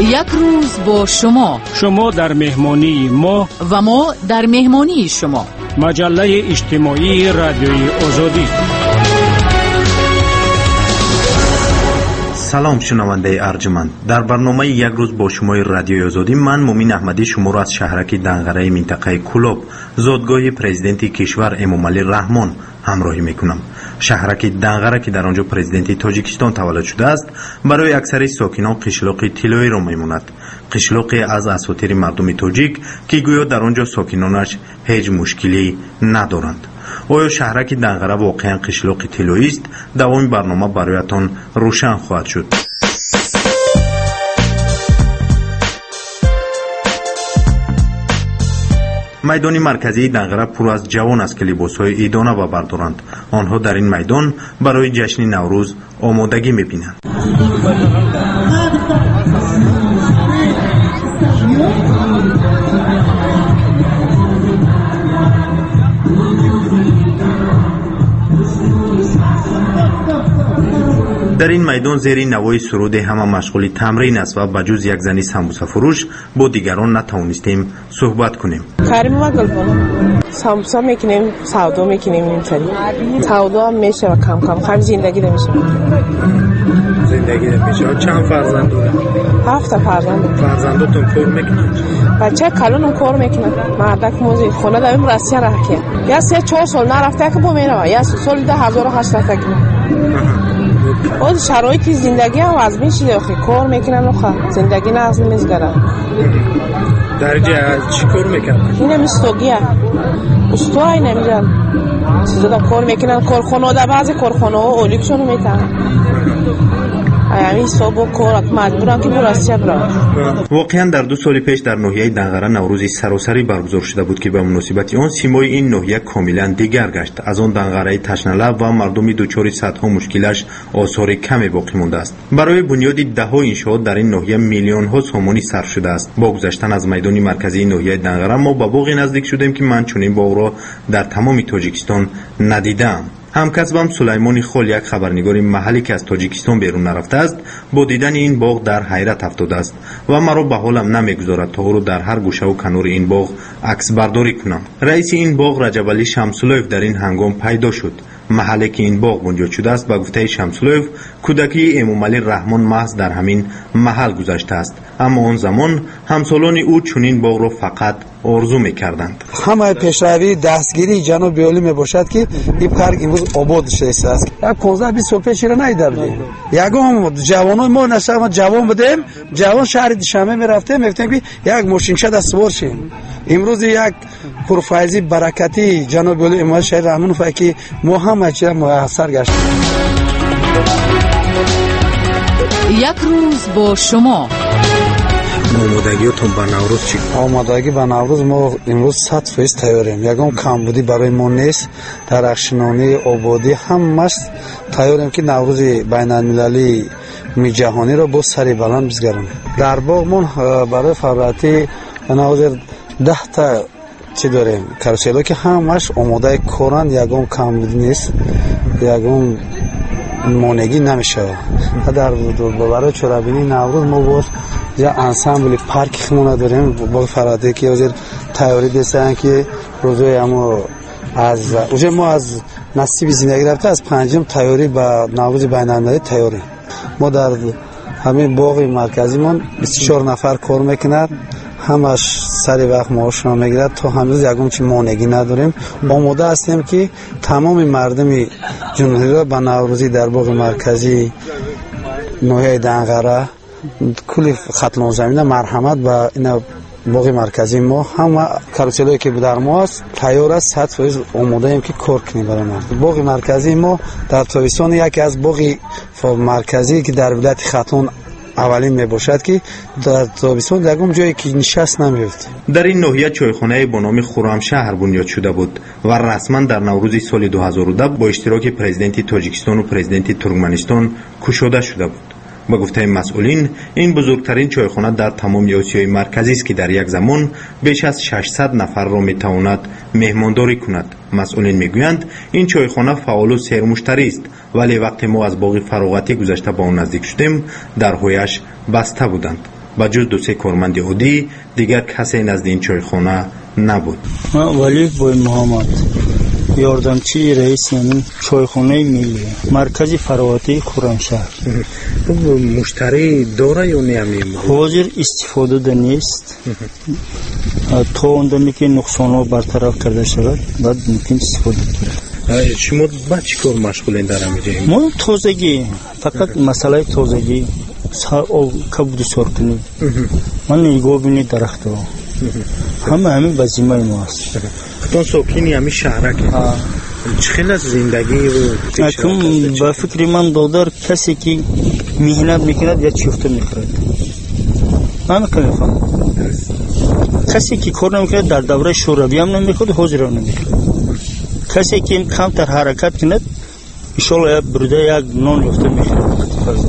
یک روز با شما در مهمانی ما و ما در مهمانی شما. مجله اجتماعی رادیوی آزادی. سلام شنونده ارجمند، در برنامه یک روز با شما رادیوی آزادی من مومین احمدی شما را از شهرک دنغره منطقه کولوب، زادگاه پرزیدنت کشور امامعلی رحمان همراهی میکنم. شهرک دنغره که در آنجا پرزیدنت تاجیکستان تولد شده است، برای اکثر ساکنان قشلاق طلایی را میماند. قشلاقی از اساطیر مردم تاجیک که گویا در آنجا ساکنانش هیچ مشکلی ندارند. آیا شهرک دنغره واقعا قشلاق طلایی است؟ دوام برنامه برایتان روشن خواهد شد. میدان مرکزی دنغره پر از جوان است که لباس‌های عیدانه و بردارند. آنها در این میدان برای جشن نوروز آمادگی می‌بینند. در این میدان زیر نوای سرود همه مشغول تمرین است و بجز یک زنی سمبوسه فروش با دیگران نتوانستیم صحبت کنیم. کاریم ما گلبانم سمبوسه میکنیم، سودا میکنیم، اینطوری سودا هم میشه و کم کم خیلی زندگی نمیشه. زندگی نمیشه. چند فرزند دارید؟ 7 فرزند. فرزنداتون کار میکنن؟ بچه کلونم کار میکنن. مردک موزی خونه داریم روسیه راه که یا 3-4 سال نرفته که با میره یا سال 2008 رفته که اون شرایط زندگی هم از بین شده آخه کار میکنن و زندگی نه از نمیزگرن. درجه چی کار میکنن؟ این هم استوگیه استوهای نمیجن چیزا دا کار میکنن. کارخانه دا بعضی کارخانه ها اولیکشونو میتن همین صبح کار مجبورن که براسیه برن. واقعا در 2 سال پیش در ناحیه دنغره نوروزی سراسری برگزار شده بود که به مناسبت آن سیمای این ناحیه کاملا دیگر گشت. از آن دنغره تشنه‌لب و مردم دوچار صدها مشکلش آثار کمی باقی مانده است. برای بنیاد ده‌ها انشاءات در این ناحیه میلیون ها سومانی صرف شده است. با گذشتن از میدان مرکزی ناحیه دنغره ما به باغ نزدیک شدیم که من چنین باغ را در تمام تاجیکستان ندیدم. همکسبم سلیمان خال، یک خبرنگار محلی که از تاجیکستان بیرون نرفته است، با دیدن این باغ در حیرت افتاده است و مرا به حالم نمیگذارد تا او را در هر گوشه و کنار این باغ عکس برداری کنم. رئیس این باغ رجب علی شمسلویف در این هنگام پیدا شد. محلی که این باغ بنیاد شده است به گفته شمسلویف کودکی امامعلی رحمان محض در همین محل گذشته است، اما آن زمان همسالان او چنین باغ را فقط آرزو می‌کردند. همه پیشروی دستگیری جناب عالی میباشد که این پارک امروز آباد شده است. 15-20 سال پیش را ندیده بودیم. یگام جوانای ما نشما جوان بودیم، جوان شهر دشمه میرفتیم، میگفتیم که یک ماشینچه دست سوار شیم. امروز یک پرفایزی برکتی جناب عالی امام شهر رحمان فکی ما هم چه موثر گشت. یک روز با شما. آمادگیتون به نوروز چی؟ آمادگی به نوروز ما امروز 100% تیاریم. یگام کمبودی برای ما نیست. درخشنانی آبادی همش تیاریم که نوروز بین المللی می جهانی را با سری بلند بزگریم. در باغ من برای فعالیت نوروز 10 تا چی داریم کاروسلا که همش آماده کارن. یگام کمبودی نیست، یگام مانگی نمیشه. در برای چرابینی نوروز ما باز یا انسامبل پارک خمونه داریم با فراده که از تیاری دستن که روزای اما از اوجه ما از نصیب زندگی رفته از 5م تیاری با نوروز بین‌المللی تیاری. ما در همین باغ مرکزی من 24 نفر کار میکنند، همش سری وقت معاش میگیرد تا هنوز یگم چی مانگی نداریم. آماده هستیم که تمام مردم جمهوری را به نوروزی در باغ مرکزی ناحیه دنغره کلی خط زمینه مرحمت و این باغ مرکزی ما هم کاروسلایی که در ما است تیار است. 100% آماده ایم که کار کنیم برای ما. باغ مرکزی ما در تابستان یکی از باغ مرکزی که در ولایت ختون اولین می باشد که در تابستان یگم جایی که نشست نمیفته. در این ناحیه چایخانه با نام خرمشهر بنیاد شده بود و رسما در نوروز سال 2010 با اشتراک پرزیدنت تاجیکستان و پرزیدنت ترکمنستان گشوده شده بود. با گفته مسئولین این بزرگترین چایخانه در تمام آسیای مرکزی است که در یک زمان بیش از 600 نفر را میتواند مهمانداری کند. مسئولین میگویند این چایخانه فعال و سرمشتری است، ولی وقتی ما از باغ فراغتی گذشته با آن نزدیک شدیم درهایش بسته بودند. و جز 2-3 کارمند عادی دیگر کسی نزد این چایخانه نبود. ولی بوی محمد یاردمچی رئیس یعنی چایخانه ملی مرکز فراوتی خرمشهر. مشتری داره یا نمی؟ حاضر استفاده ده نیست. تا اندمی که نقصان برطرف کرده شود بعد ممکن استفاده کنید. شما با چی کار مشغولین در همینجا؟ ما تازگی فقط مسئله تازگی کبود سر کنید. من نگاه بینید درخت ها همین وظیفه ما است. خودتون ساکنی همین شهرک خیلی از زندگی رو اکنون با فکر من دادر کسی که مهنت میکند یا چیفته میخورد. من میخوام کسی که کار نمیکند در دوره شوروی هم نمیخورد حاضر هم نمیخورد. کسی که کمتر حرکت کند انشالله برده یک نان یافته میخورد.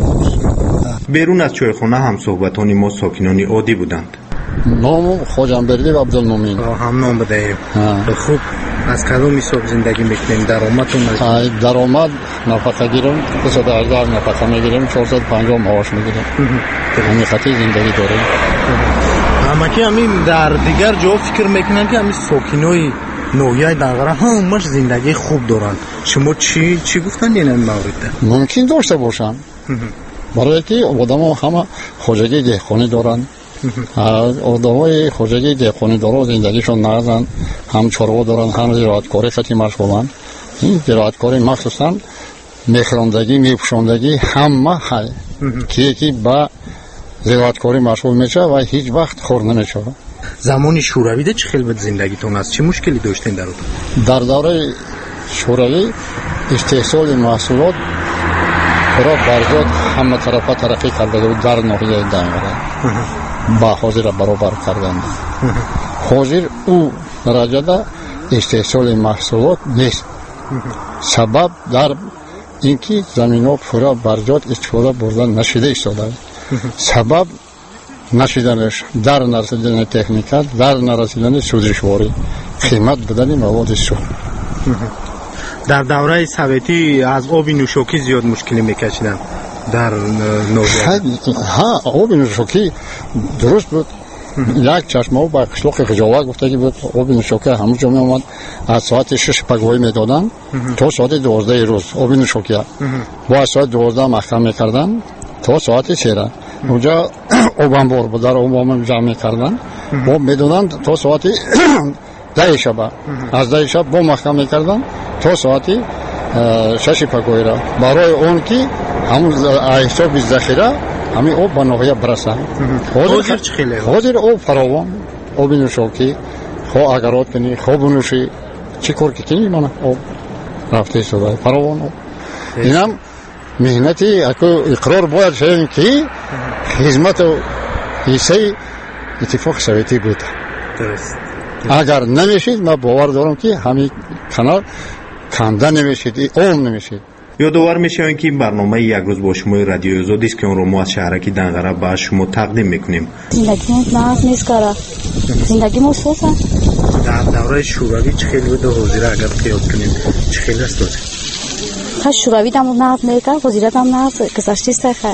بیرون از چایخانه هم صحبتانی ما ساکنان عادی بودند. نام خوجانبردی و عبدالمومین. هم نام بدهیم. خوب از کدام حساب زندگی میکنیم؟ درآمدتون؟ درآمد نفقه گیریم 218 نفقه میگیریم 450 معاش میگیریم. همین خطی زندگی داریم. اما که همین در دیگر جا فکر میکنن که همین ساکنای نویای دنغره همش زندگی خوب دارن. شما چی گفتن این مورد؟ ممکن داشته باشن. برای که آدم همه خوجگی دهخانی دارن. آدمای خوجگی دهخانی دارن زندگیشون نازن. هم چروا دارن هم زراعتکاری خیلی مشغولن. این زراعتکاری مخصوصا میخراندگی میپوشاندگی همه های که با زراعتکاری مشغول میشه و هیچ وقت خور نمیشه. زمان شوروی ده چه خلبت زندگیتون است؟ چه مشکلی داشتین در دوره شوروی استحصال محصولات پورا برجات همه طرفه ترقی کرده بود در ناحیه دنگره با حاضر برابر کردند. حاضر او درجه ده استحصال محصولات نیست. سبب در اینکه زمین ها پورا برجات استفاده بردن نشده ایستاده. سبب نشیدنش در نرسیدن تکنیکال در نرسیدن سوزشواری قیمت بدن مواد سون. در دوره سویتی از آب نوشاکی زیاد مشکلی میکشیدن در نوجوان. ها آب نوشاکی درست بود. یک چشمه با قشلاق خجاوه گفته که بود آب نوشاکی همون جا می آمد از ساعت 6 پگوهی میدادن تا ساعت 12 روز آب نوشاکی با از ساعت 12 محکم میکردن تا ساعت 3 اونجا آبان بار بود در آبان جمع میکردن با میدونن تا ساعت 10 شب از 10 شب با محکم میکردن تا ساعت 6 پگوهی را برای اون که همون حساب ذخیره همین آب به ناحیه برسه. حاضر چه خیلی؟ حاضر آب فراوان آب نوشاکی خواه اگرات کنی خواه بنوشی چی کار کنی من آب رفته شده فراوان آب. اینم مهنتی اقرار باید شدیم که خدمت و حصه اتفاق سویتی بود. درست. اگر نمیشید من باور دارم که همین کنار کنده نمیشید عام نمیشید. یادآور میشویم که این برنامه یک روز با شما رادیو آزادی است که اون رو ما از شهرک دنغره به شما تقدیم میکنیم. زندگی ناز نیست کارا. زندگی مصفوفه. در دوره شوروی چه خیلی بود حاضر اگر قیاس کنیم چه خیلی است داشت؟ خب شوروی دم ناز میکرد حاضرت هم ناز گذشته است خیر.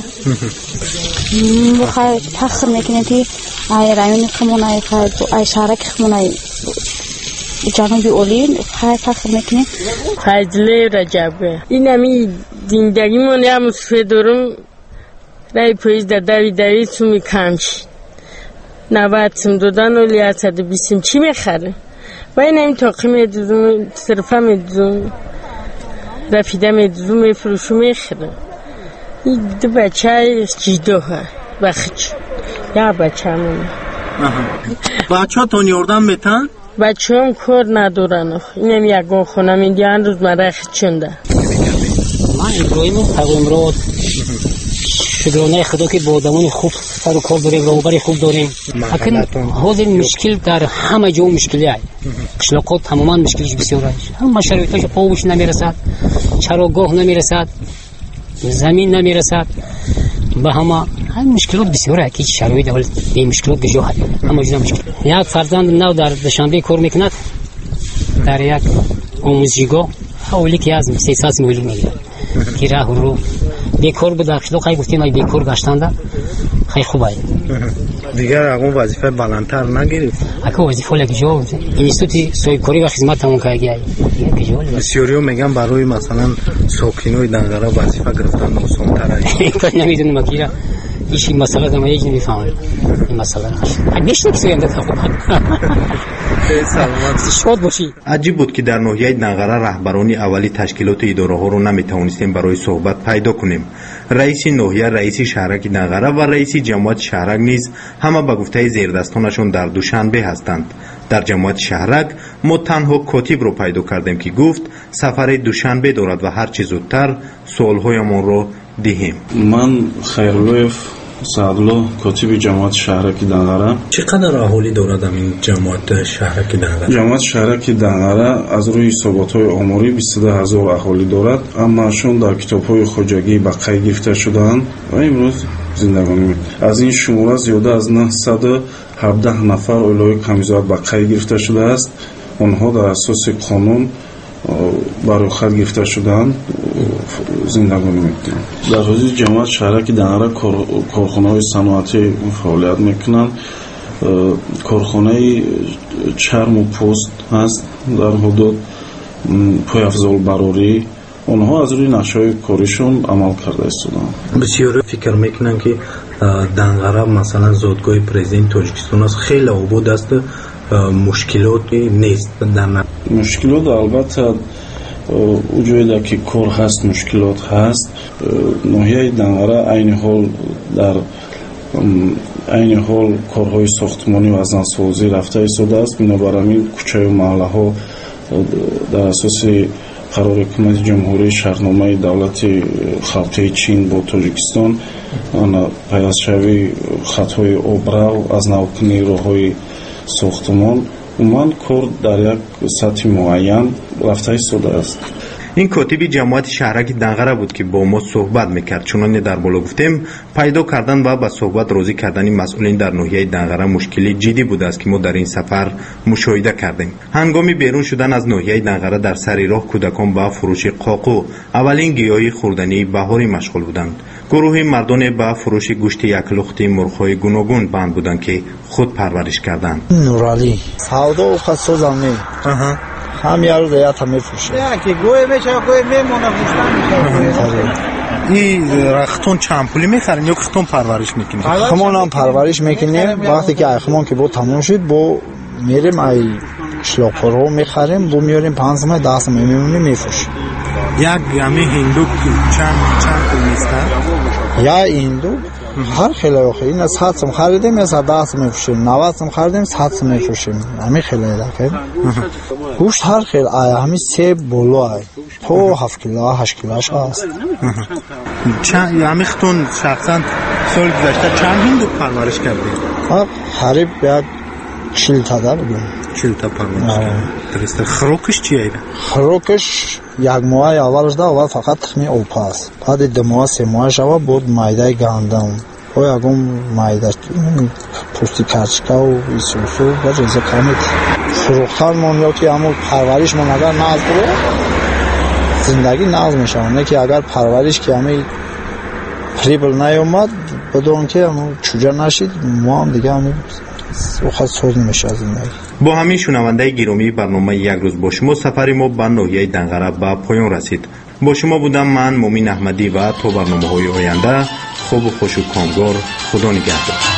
بخیر تخر میکنیم که ای رایون خمونای خیر ای شهرک خمونای جنوبی اولین خیلی فخر میکنیم. فضل رجبه این همی زندگی من هم سفیدارم رای پاییز در دوی سومی کمش 90 سم دادن و لیت 120 چی میخره و این همی تاقی میدوزم صرفه میدوزم رفیده میدوزم میفروشو میخره. این دو بچه های جیدو ها بخش یا بچه همونه بچه ها تانی اردن میتن؟ بچه هم کار ندارن. اینم یکان خونم این دیان روز مرخ چنده. من ابراهیم پیغمبر را شکرانه خدا که با آدمان خوب سر و کار داریم راهبر خوب داریم. اکنون حاضر مشکل در همه جا مشکلی هست. قشلاقات تماما مشکلش بسیار هست. همه شرایطش پاوش نمیرسد، چراگاه نمیرسد، زمین نمیرسد. به همه مشکلات بسیار هست که شرایط اول به مشکلات بجا هست. همه جدا مشکل. یک فرزند نو در دوشنبه کار میکند در یک آموزشگاه حوالی که از 300 میلیون میگیره که راه رو بیکار بود. قشلاق های گفتیم ای بیکار گشتنده خیلی خوبه. دیگر اون وظیفه بلندتر نگرفت. اگه وظیفه لگجو اینستیتوتی سویکوری و خدمتمون کردی. بسیاری‌ها میگن برای مثلا ساکنای دنگره وظیفه گرفتن آسان‌تره. تو نمیدونم که ایشی مسئله دارم یکی میفهمم این مسئله نمیشه که سوینده شاد باشی. عجیب بود که در ناحیه دنغره رهبران اولی تشکیلات اداره ها رو نمیتوانستیم برای صحبت پیدا کنیم. رئیس ناحیه، رئیس شهرک دنغره و رئیس جماعت شهرک نیز همه به گفته زیردستانشون در دوشنبه هستند. در جماعت شهرک ما تنها کاتب رو پیدا کردیم که گفت سفر دوشنبه دارد و هر چه زودتر سوالهایمان رو دهیم. من خیرلویف سعدالله کاتب جماعت شهرک دنغره. چقدر اهالی دارد این جماعت شهرک دنغره؟ جماعت شهرک دنغره از روی حسابات‌های آماری 22000 اهالی دارد، اما شون در کتاب‌های خوجگی به قید گرفته شده‌اند و امروز زندگانی می‌کنند. از این شماره زیاده از 917 نفر اولای کمیزات به قید گرفته شده است. آنها در اساس قانون برای خود گرفته شدند زندگانی میکنند. در حوزه جماعت شهرک دنغره کارخانه‌های صنعتی فعالیت میکنند. کارخانه چرم و پوست هست در حدود پای افضل براری. آنها از روی نقشه‌های کاریشون عمل کرده ایستادند. بسیاری فکر میکنند که دنغره مثلا زادگاه پرزیدنت تاجیکستان است، خیلی آباد است، مشکلاتی نیست. مشکلات البته وجود که کار هست، مشکلات هست. ناحیه دنغره عین حال کارهای ساختمانی و زنسازی رفته ایستاده است. بنابراین کوچه و محله ها در اساس قرار حکومت جمهوری شرطنامه دولت خلقی چین با تاجیکستان پیوستشوی خطهای آبرو از نوکنی راههای ساختمان عموماً کار در یک سطح معین رفته ایستاده است. این کاتب جماعت شهرک دنغره بود که با ما صحبت میکرد. چنانچه در بالا گفتیم پیدا کردن و به صحبت راضی کردن مسئولین در ناحیه دنغره مشکلی جدی بوده است که ما در این سفر مشاهده کردیم. هنگامی بیرون شدن از ناحیه دنغره در سر راه کودکان با فروش قاقو، اولین گیاهی خوردنی بهاری مشغول بودند. گروه مردان با فروش گوشت یک لخت مرغ‌های گوناگون بند بودند که خود پرورش کردند. نورالی سودا و خصوصانی هم یارو دیات هم میفروشه. که گوی میشه گوی میمونه این رختون چند پولی میخرین یا خمون پرورش میکنیم؟ خمون هم پرورش میکنیم. وقتی که خمون که با تموم شد با میریم ای شلاق‌ها رو میخریم، با میاریم 5 ماه 10 ماه میمونیم میفروشیم. یک گمی هندو چند پول میسته؟ یا هندو هر خیلی آخه این از 100 سم خریدیم از 10 سم میفروشیم، 90 سم خریدیم 100 سم میفروشیم. همین خیلی داخل گوشت هر خیلی آیا همین 3 بالا تو 7 کیلو 8 کیلوش هست. چند همین خودتون شخصا سال گذشته چند هندو پرورش کردید؟ قریب یک 40 تا بودیم. 40 تا پرورش کردید. خروکش چیه؟ خروکش یک ماه اولش اول فقط تخمی اوپا است. بعد 2 ماه 3 ماهش اول بود مایده گندم و یکم مایده پوستی کچکا و ایسوسو و جنس کمیت فروختن من یا که همون پرورش من اگر ناز برو زندگی ناز میشه. نه که اگر پرورش که همه ریبل نیومد بدون که همون چوجه نشید ما هم دیگه همون خود سوز نمیشه از زندگی. با همین شنونده گرامی برنامه یک روز با شما سفری ما به ناحیه دنغره به پایان رسید. با شما بودم من مومین احمدی و تا برنامه‌های آینده خوب و خوش و کامگار. خدا نگهدار.